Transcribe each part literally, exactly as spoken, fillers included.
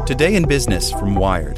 Today in Business from Wired.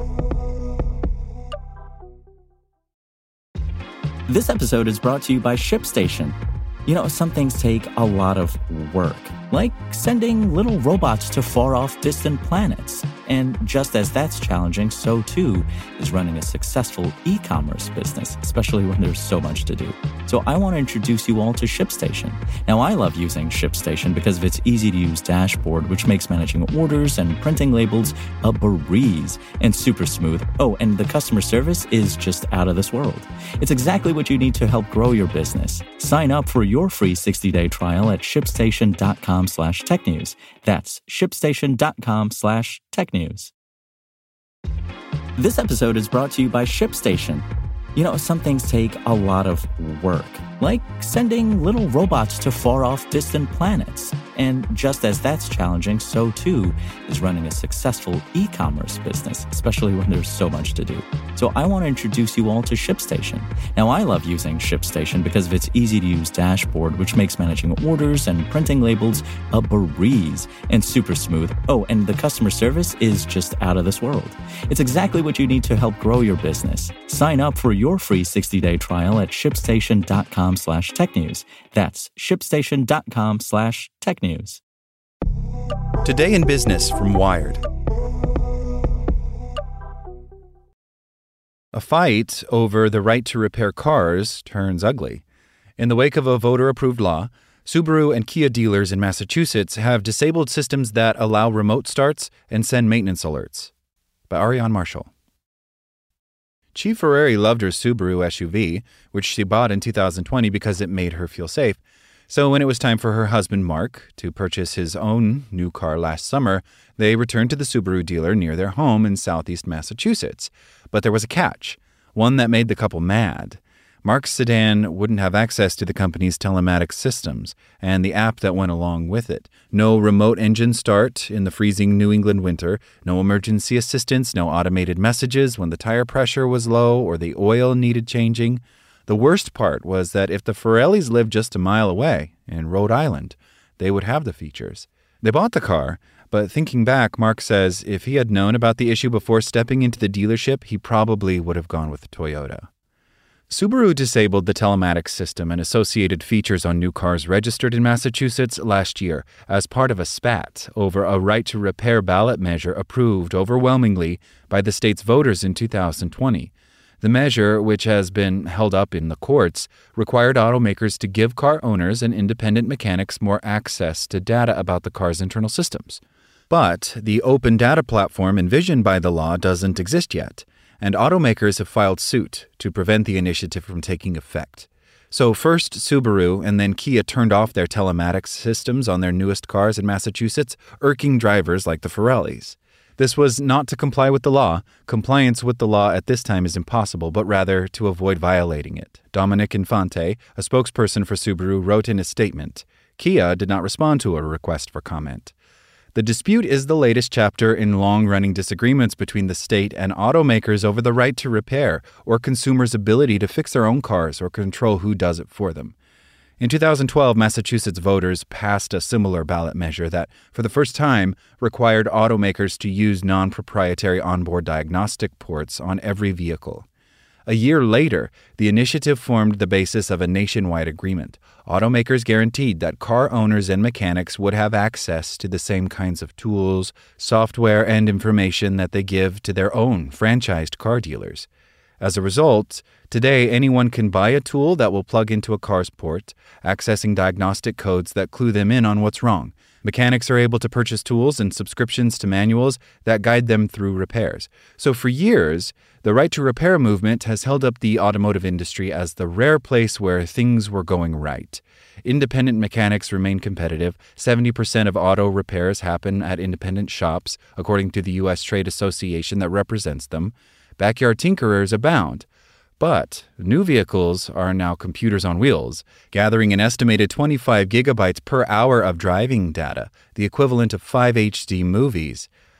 This episode is brought to you by ShipStation. You know, some things take a lot of work, like sending little robots to far-off distant planets. And just as that's challenging, so too is running a successful e-commerce business, especially when there's so much to do. So I want to introduce you all to ShipStation. Now, I love using ShipStation because of its easy-to-use dashboard, which makes managing orders and printing labels a breeze and super smooth. Oh, and the customer service is just out of this world. It's exactly what you need to help grow your business. Sign up for your free sixty-day trial at shipstation.com slash tech news. That's shipstation.com slash tech news. This episode is brought to you by ShipStation. You know, some things take a lot of work, like sending little robots to far-off distant planets. And just as that's challenging, so too is running a successful e-commerce business, especially when there's so much to do. So I want to introduce you all to ShipStation. Now, I love using ShipStation because of its easy-to-use dashboard, which makes managing orders and printing labels a breeze and super smooth. Oh, and the customer service is just out of this world. It's exactly what you need to help grow your business. Sign up for your free sixty-day trial at shipstation.com slash tech news. That's shipstation.com slash tech news. Today in Business from Wired. A fight over the right to repair cars turns ugly. In the wake of a voter-approved law, Subaru and Kia dealers in Massachusetts have disabled systems that allow remote starts and send maintenance alerts. By Ariane Marshall. Chief Ferrari loved her Subaru S U V, which she bought in two thousand twenty because it made her feel safe. So when it was time for her husband, Mark, to purchase his own new car last summer, they returned to the Subaru dealer near their home in southeast Massachusetts. But there was a catch, one that made the couple mad. Mark's sedan wouldn't have access to the company's telematics systems and the app that went along with it. No remote engine start in the freezing New England winter, no emergency assistance, no automated messages when the tire pressure was low or the oil needed changing. The worst part was that if the Ferrellis lived just a mile away, in Rhode Island, they would have the features. They bought the car, but thinking back, Mark says if he had known about the issue before stepping into the dealership, he probably would have gone with Toyota. Subaru disabled the telematics system and associated features on new cars registered in Massachusetts last year as part of a spat over a right-to-repair ballot measure approved overwhelmingly by the state's voters in two thousand twenty. The measure, which has been held up in the courts, required automakers to give car owners and independent mechanics more access to data about the car's internal systems. But the open data platform envisioned by the law doesn't exist yet, and automakers have filed suit to prevent the initiative from taking effect. So first Subaru and then Kia turned off their telematics systems on their newest cars in Massachusetts, irking drivers like the Ferrellis. This was not to comply with the law. Compliance with the law at this time is impossible, but rather to avoid violating it. Dominic Infante, a spokesperson for Subaru, wrote in a statement. Kia did not respond to a request for comment. The dispute is the latest chapter in long-running disagreements between the state and automakers over the right to repair or consumers' ability to fix their own cars or control who does it for them. In two thousand twelve, Massachusetts voters passed a similar ballot measure that, for the first time, required automakers to use non-proprietary onboard diagnostic ports on every vehicle. A year later, the initiative formed the basis of a nationwide agreement. Automakers guaranteed that car owners and mechanics would have access to the same kinds of tools, software, and information that they give to their own franchised car dealers. As a result, today anyone can buy a tool that will plug into a car's port, accessing diagnostic codes that clue them in on what's wrong. Mechanics are able to purchase tools and subscriptions to manuals that guide them through repairs. So for years, the right to repair movement has held up the automotive industry as the rare place where things were going right. Independent mechanics remain competitive. seventy percent of auto repairs happen at independent shops, according to the U S trade association that represents them. Backyard tinkerers abound. But new vehicles are now computers on wheels, gathering an estimated twenty-five gigabytes per hour of driving data, the equivalent of five H D movies.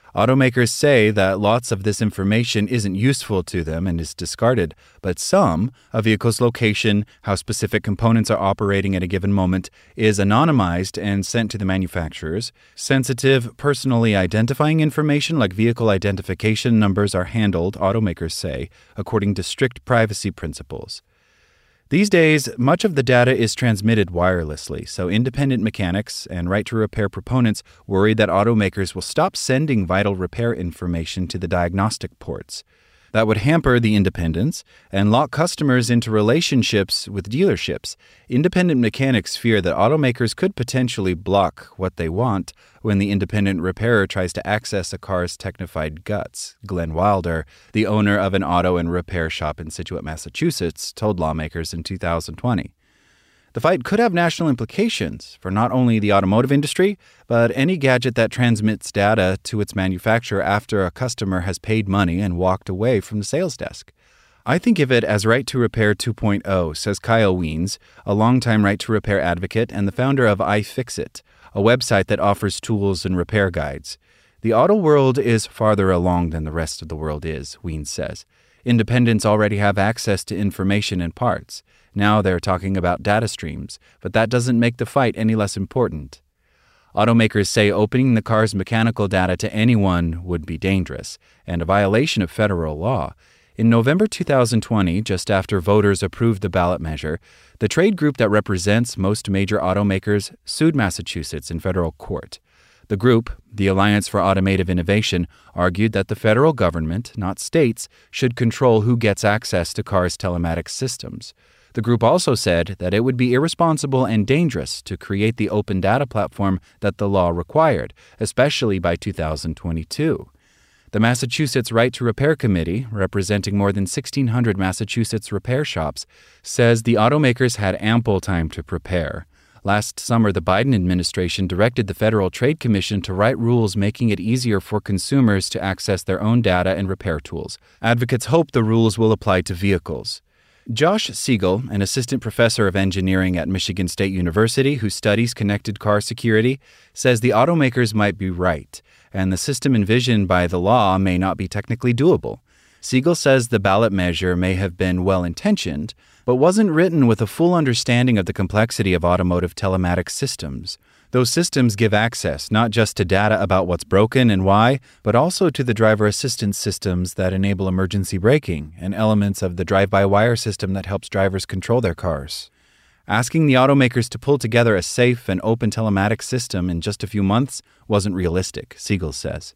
Automakers say that lots of this information isn't useful to them and is discarded, but some, a vehicle's location, how specific components are operating at a given moment, is anonymized and sent to the manufacturers. Sensitive, personally identifying information like vehicle identification numbers are handled, automakers say, according to strict privacy principles. These days, much of the data is transmitted wirelessly, so independent mechanics and right-to-repair proponents worry that automakers will stop sending vital repair information to the diagnostic ports. That would hamper the independence and lock customers into relationships with dealerships. Independent mechanics fear that automakers could potentially block what they want when the independent repairer tries to access a car's technified guts. Glenn Wilder, the owner of an auto and repair shop in Scituate, Massachusetts, told lawmakers in two thousand twenty. The fight could have national implications for not only the automotive industry, but any gadget that transmits data to its manufacturer after a customer has paid money and walked away from the sales desk. I think of it as Right to Repair two point oh, says Kyle Wiens, a longtime Right to Repair advocate and the founder of iFixit, a website that offers tools and repair guides. The auto world is farther along than the rest of the world is, Wiens says. Independents already have access to information and parts. Now they're talking about data streams, but that doesn't make the fight any less important. Automakers say opening the car's mechanical data to anyone would be dangerous and a violation of federal law. In November two thousand twenty, just after voters approved the ballot measure, the trade group that represents most major automakers sued Massachusetts in federal court. The group, the Alliance for Automotive Innovation, argued that the federal government, not states, should control who gets access to cars' telematics systems. The group also said that it would be irresponsible and dangerous to create the open data platform that the law required, especially by two thousand twenty-two. The Massachusetts Right to Repair Committee, representing more than sixteen hundred Massachusetts repair shops, says the automakers had ample time to prepare. Last summer, the Biden administration directed the Federal Trade Commission to write rules making it easier for consumers to access their own data and repair tools. Advocates hope the rules will apply to vehicles. Josh Siegel, an assistant professor of engineering at Michigan State University who studies connected car security, says the automakers might be right, and the system envisioned by the law may not be technically doable. Siegel says the ballot measure may have been well-intentioned, but wasn't written with a full understanding of the complexity of automotive telematics systems. Those systems give access not just to data about what's broken and why, but also to the driver assistance systems that enable emergency braking and elements of the drive-by-wire system that helps drivers control their cars. Asking the automakers to pull together a safe and open telematics system in just a few months wasn't realistic, Siegel says.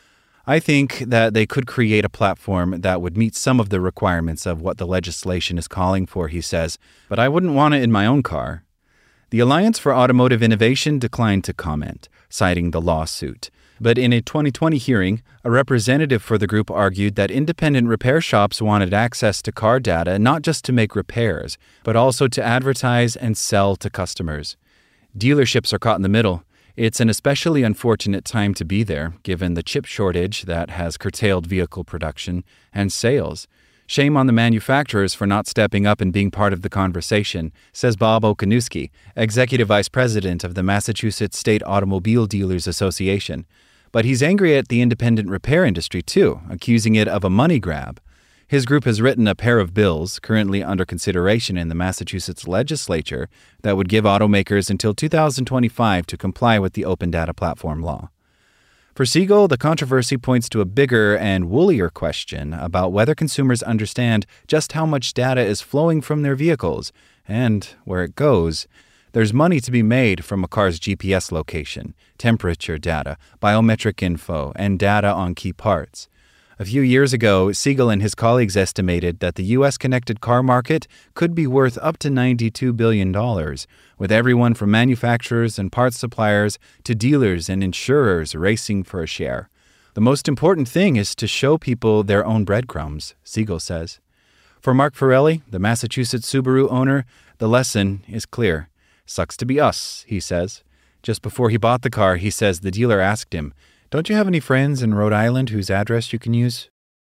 I think that they could create a platform that would meet some of the requirements of what the legislation is calling for, he says, but I wouldn't want it in my own car. The Alliance for Automotive Innovation declined to comment, citing the lawsuit. But in a twenty twenty hearing, a representative for the group argued that independent repair shops wanted access to car data not just to make repairs, but also to advertise and sell to customers. Dealerships are caught in the middle. It's an especially unfortunate time to be there, given the chip shortage that has curtailed vehicle production and sales. Shame on the manufacturers for not stepping up and being part of the conversation, says Bob Okanuski, Executive Vice President of the Massachusetts State Automobile Dealers Association. But he's angry at the independent repair industry, too, accusing it of a money grab. His group has written a pair of bills currently under consideration in the Massachusetts legislature that would give automakers until two thousand twenty-five to comply with the Open Data Platform law. For Siegel, the controversy points to a bigger and woollier question about whether consumers understand just how much data is flowing from their vehicles and where it goes. There's money to be made from a car's G P S location, temperature data, biometric info, and data on key parts. A few years ago, Siegel and his colleagues estimated that the U S connected car market could be worth up to ninety-two billion dollars, with everyone from manufacturers and parts suppliers to dealers and insurers racing for a share. The most important thing is to show people their own breadcrumbs, Siegel says. For Mark Forelli, the Massachusetts Subaru owner, the lesson is clear. Sucks to be us, he says. Just before he bought the car, he says the dealer asked him, "Don't you have any friends in Rhode Island whose address you can use?"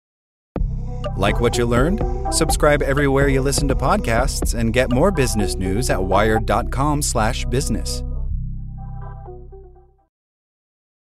Like what you learned? Subscribe everywhere you listen to podcasts and get more business news at wired dot com slash business.